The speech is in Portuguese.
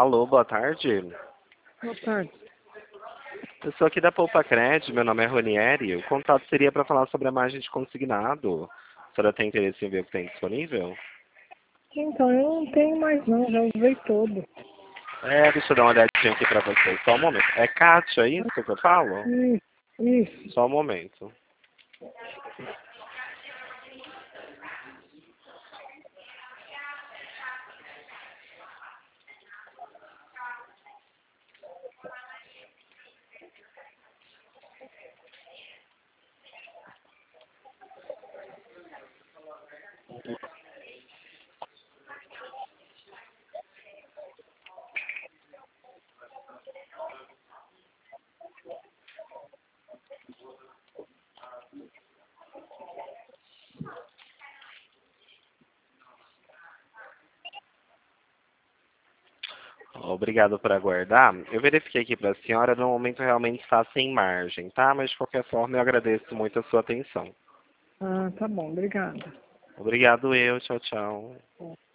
Alô, boa tarde. Boa tarde. Eu sou aqui da Poupa Cred, meu nome é Ronieri. O contato seria para falar sobre a margem de consignado. A senhora tem interesse em ver o que tem disponível? Então, eu não tenho mais não, já usei todo. Deixa eu dar uma olhadinha aqui para você. Só um momento. É Kátia, é isso que eu falo? Isso. Só um momento. Obrigado por aguardar. Eu verifiquei aqui para a senhora, no momento realmente está sem margem, tá? Mas de qualquer forma eu agradeço muito a sua atenção. Ah, tá bom, obrigada. Obrigado eu, tchau, tchau.